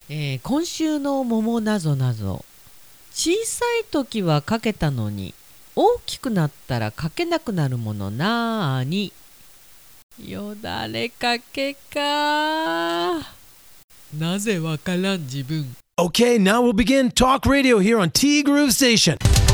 今週の桃なぞなぞ。小さい時は書けたのに大きくなったら書けなくなるものなーに。よだれかけか。なぜわからん自分。 Okay, now we'll begin Talk Radio here on T Groove Station.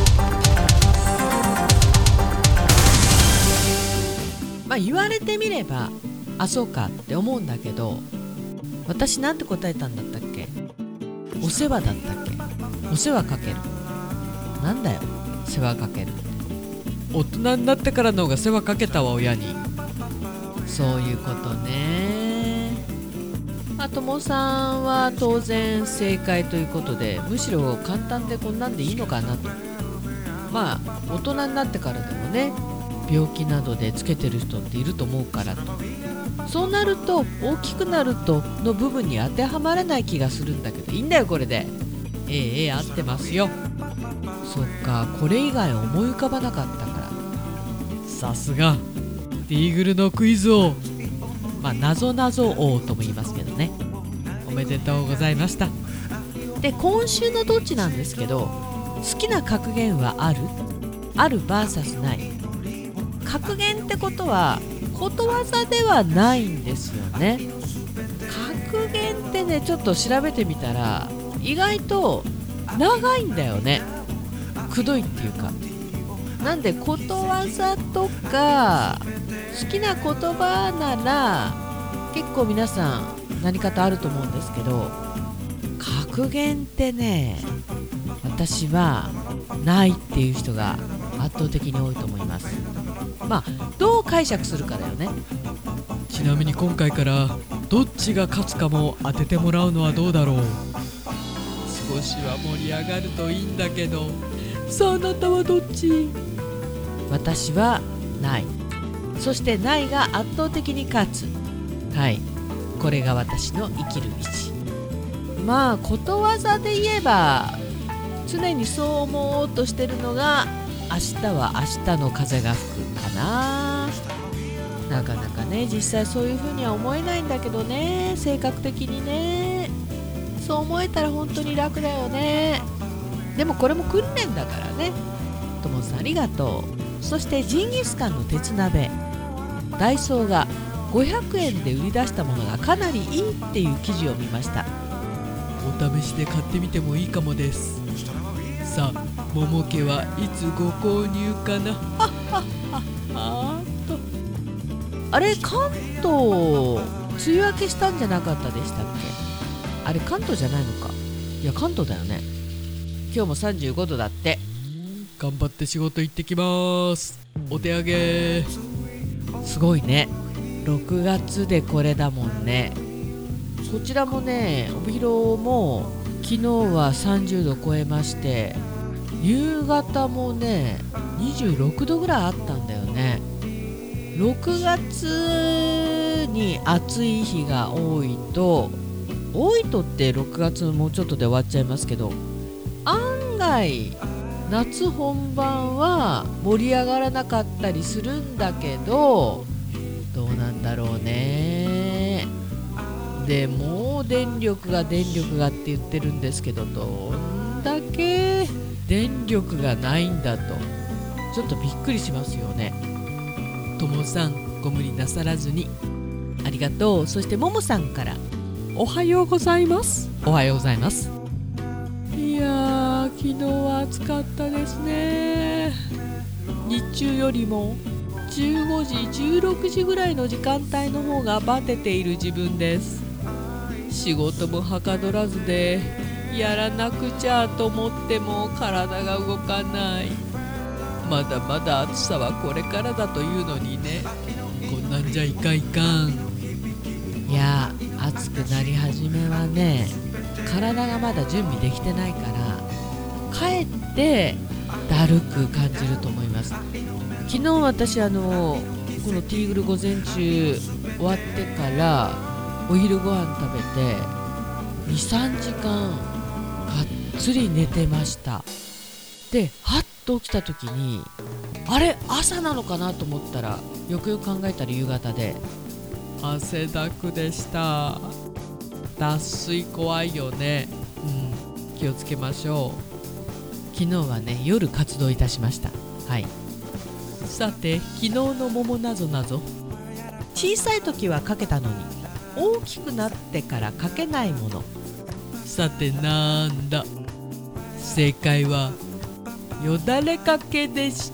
言われてみればそうかって思うんだけど、私なんて答えたんだったっけ。お世話だったっけ。お世話かける。なんだよ世話かけるって。大人になってからの方が世話かけたわ親に。そういうことね。ともさんは当然正解ということで、むしろ簡単でこんなんでいいのかなと。大人になってからでもね、病気などでつけてる人っていると思うからと。そうなると大きくなるとの部分に当てはまらない気がするんだけど、いいんだよこれで。合ってますよ。そっか、これ以外思い浮かばなかったから。さすがティーグルのクイズ王、なぞなぞ王とも言いますけどね。おめでとうございました。で、今週のどっちなんですけど、好きな格言はある？ある vs ない。格言ってことはことわざではないんですよね。格言ってね、ちょっと調べてみたら意外と長いんだよね。くどいっていうか。なんでことわざとか好きな言葉なら結構皆さん何かとあると思うんですけど、格言ってね、私はないっていう人が圧倒的に多いと思います。どう解釈するかだよね。ちなみに今回からどっちが勝つかも当ててもらうのはどうだろう。少しは盛り上がるといいんだけど。さあ、あなたはどっち？私はない。そしてないが圧倒的に勝つ。はい、これが私の生きる道。ことわざで言えば常にそう思おうとしてるのが、明日は明日の風が吹くかな。なかなかね、実際そういう風には思えないんだけどね、性格的にね。そう思えたら本当に楽だよね。でもこれも訓練だからね。ともさんありがとう。そしてジンギスカンの鉄鍋、ダイソーが500円で売り出したものがかなりいいっていう記事を見ました。お試しで買ってみてもいいかもです。さあ、桃家はいつご購入かな。あれ、関東梅雨明けしたんじゃなかったでしたっけ。あれ関東じゃないのか。いや関東だよね。今日も35度だって。頑張って仕事行ってきます。お手上げ。すごいね、6月でこれだもんね。こちらもね、帯広も昨日は30度超えまして、夕方もね26度ぐらいあったんだよね。6月に暑い日が多いとって6月もうちょっとで終わっちゃいますけど、案外夏本番は盛り上がらなかったりするんだけど、どうなんだろうね。でも電力がって言ってるんですけど、どんだけ電力がないんだとちょっとびっくりしますよね。ともさんご無理なさらずにありがとう。そしてももさんからおはようございます。おはようございます。いやー、昨日は暑かったですね。日中よりも15時16時ぐらいの時間帯の方がバテている自分です。仕事もはかどらずでやらなくちゃと思っても体が動かない。まだまだ暑さはこれからだというのにね、こんなんじゃいかん。いや、暑くなり始めはね、体がまだ準備できてないからかえってだるく感じると思います。昨日私このティーグル午前中終わってからお昼ご飯食べて 2,3 時間がっつり寝てました。で、はっと起きた時にあれ朝なのかなと思ったら、よくよく考えたら夕方で汗だくでした。 脱水怖いよね。気をつけましょう。昨日はね、夜活動いたしました。はい。さて、昨日の桃なぞなぞ。小さい時は書けたのに、大きくなってから書けないもの。さてなんだ。正解はよだれかけでした。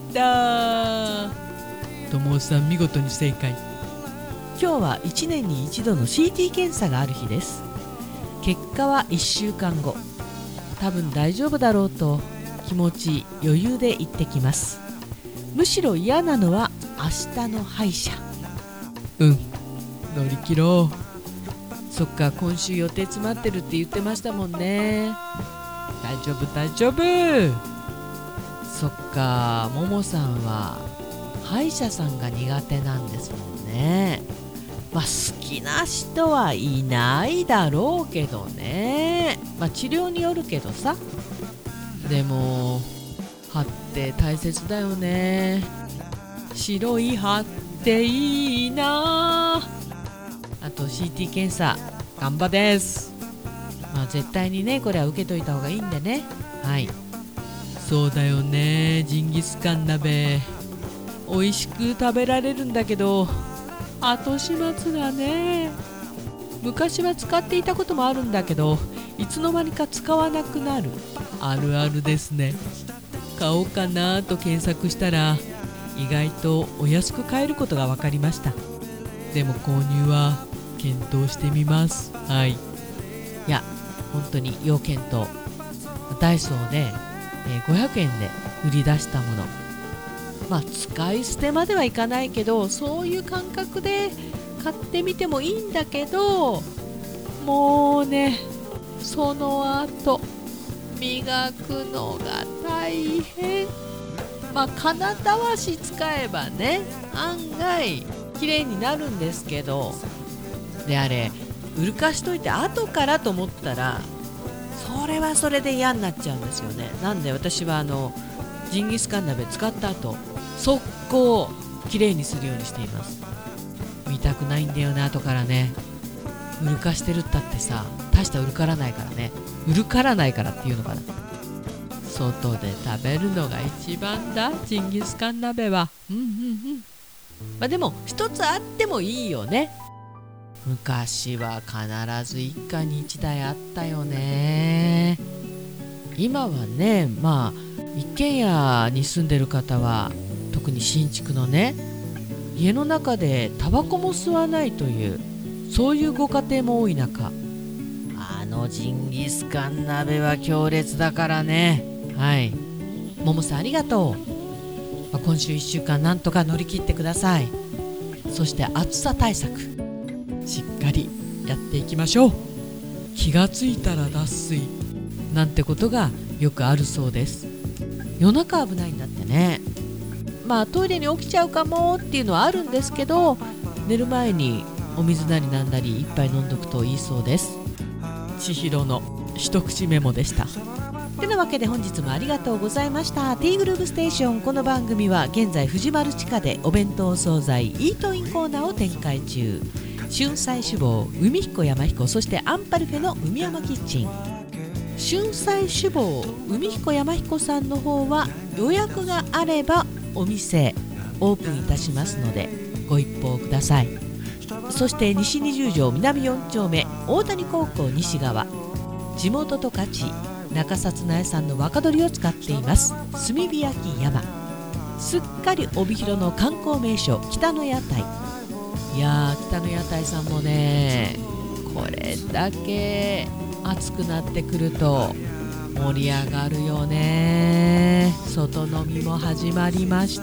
ともさん見事に正解。今日は1年に1度の CT 検査がある日です。結果は1週間後。多分大丈夫だろうと気持ち余裕で行ってきます。むしろ嫌なのは明日の歯医者。乗り切ろう。そっか、今週予定詰まってるって言ってましたもんね。大丈夫大丈夫。そっか、ももさんは歯医者さんが苦手なんですもんね。好きな人はいないだろうけどね。治療によるけどさ。でも歯って大切だよね。白い歯っていいな。あと CT 検査頑張です。絶対にね、これは受けといた方がいいんでね。はい。そうだよね。ジンギスカン鍋美味しく食べられるんだけど、後始末がね。昔は使っていたこともあるんだけど、いつの間にか使わなくなる。あるあるですね。買おうかなと検索したら、意外とお安く買えることが分かりました。でも購入は検討してみます。はい。いや、本当に要検討。ダイソーで、500円で売り出したもの。使い捨てまではいかないけど、そういう感覚で買ってみてもいいんだけど、もうね、その後磨くのが大変。金たわし使えばね、案外綺麗になるんですけど、であれうるかしといて後からと思ったら、それはそれで嫌になっちゃうんですよね。なんで私はジンギスカン鍋使った後、速攻綺麗にするようにしています。見たくないんだよね、後からね。うるかしてるったってさ、大したうるからないからね。うるからないからっていうのかな。外で食べるのが一番だ、ジンギスカン鍋は。でも一つあってもいいよね。昔は必ず一家に一台あったよね。今はね、一軒家に住んでる方は、特に新築のね、家の中でタバコも吸わないという、そういうご家庭も多い中、ジンギスカン鍋は強烈だからね。はい。ももさんありがとう。今週1週間なんとか乗り切ってください。そして暑さ対策しっかりやっていきましょう。気がついたら脱水なんてことがよくあるそうです。夜中危ないんだってね。トイレに起きちゃうかもっていうのはあるんですけど、寝る前にお水なりなんなり一杯飲んどくといいそうです。千尋の一口メモでした。てなわけで本日もありがとうございました。 T グループステーション。この番組は現在藤丸地下でお弁当惣菜イートインコーナーを展開中。春菜志望海彦山彦、そしてアンパルフェの海山キッチン。春菜志望海彦山彦さんの方は予約があればお店オープンいたしますのでご一報ください。そして西20条南4丁目大谷高校西側、地元十勝中札苗さんの若鶏を使っています炭火焼き山。すっかり帯広の観光名所北の屋台。いやー、北の屋台さんもね、これだけ暑くなってくると盛り上がるよね。外飲みも始まりました。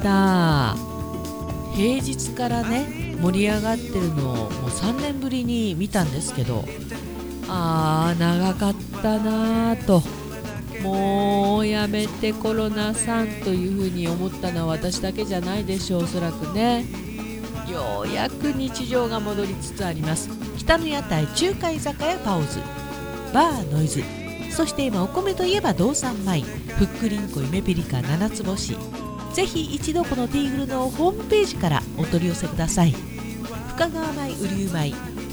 平日からね盛り上がってるのをもう3年ぶりに見たんですけど、長かったなぁと。もうやめてコロナさんというふうに思ったのは私だけじゃないでしょう。おそらくね、ようやく日常が戻りつつあります。北の屋台中華居酒屋パオズ、バーノイズ、そして今お米といえば道産米、ふっくりんこ夢ピリカ七つ星。ぜひ一度このティーグルのホームページからお取り寄せください。深川米雨竜米、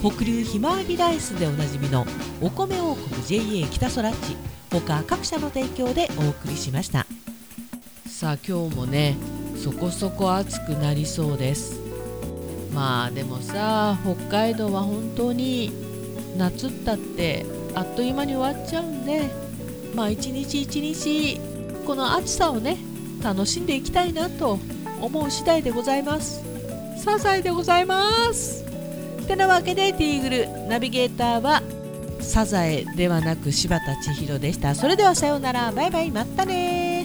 北流ひまわりライスでおなじみのお米王国 JA 北空地他各社の提供でお送りしました。さあ今日もねそこそこ暑くなりそうです。まあでもさ北海道は本当に夏ったってあっという間に終わっちゃうんで、まあ一日一日この暑さをね楽しんでいきたいなと思う次第でございます。サザエでございます。てなわけでティーグルナビゲーターはサザエではなく柴田千尋でした。それではさようなら、バイバイ、またね。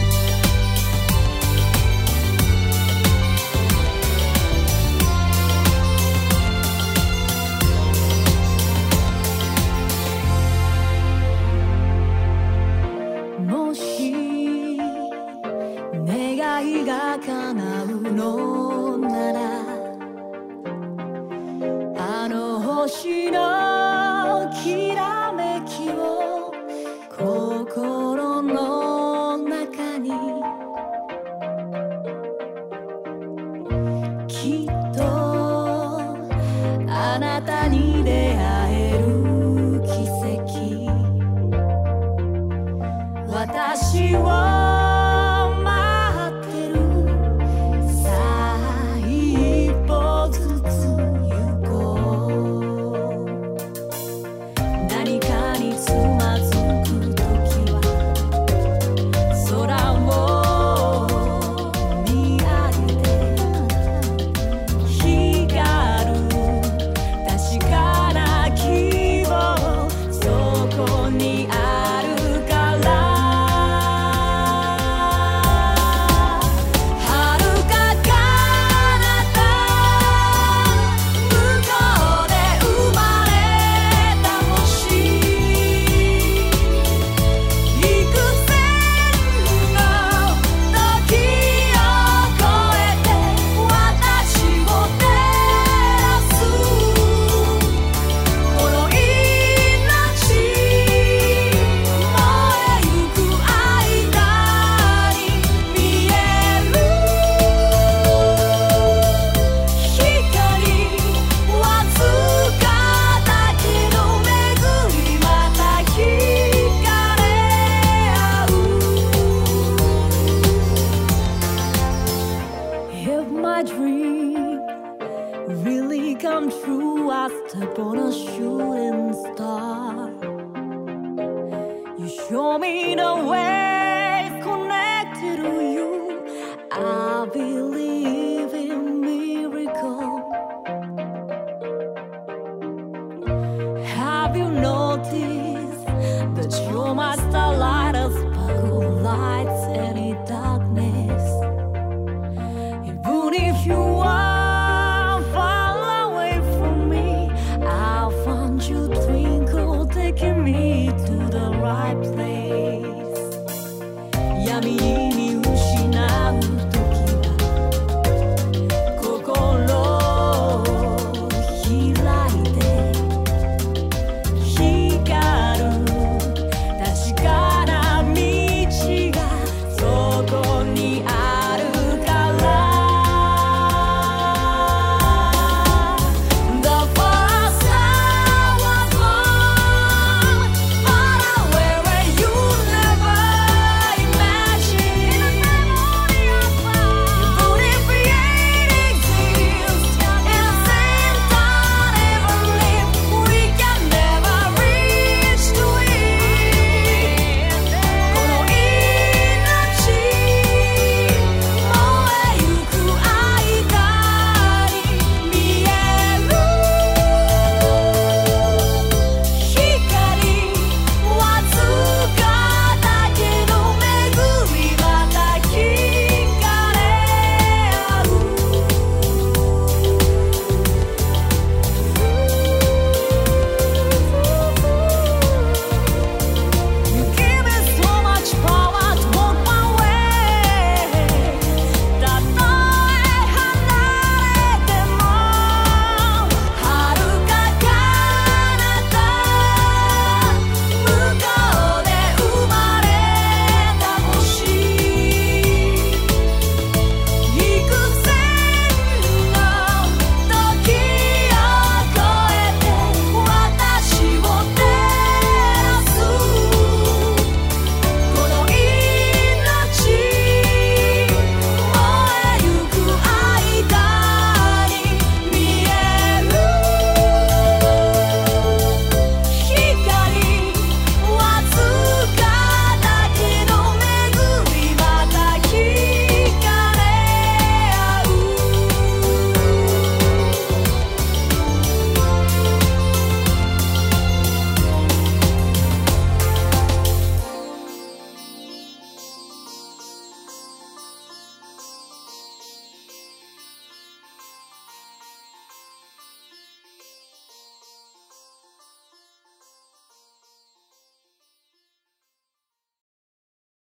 もし願いが叶うのならあの星のきらめきを心の中にきっとあなたに出会える奇跡私を待ってるさあ一歩ずつ行こう何かにつまずくときは空を見上げて光る確かな希望そこにあるからCome true, I step on a shooting star. You show me the way, connected to you. I believe in miracle. Have you noticed that you're my starlight?